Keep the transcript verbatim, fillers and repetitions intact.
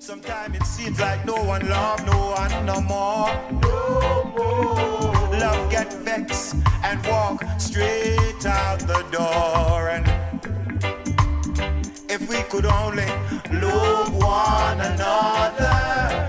Sometimes it seems like no one love no one no more. No more. Love get vexed and walk straight out the door. And if we could only love one another.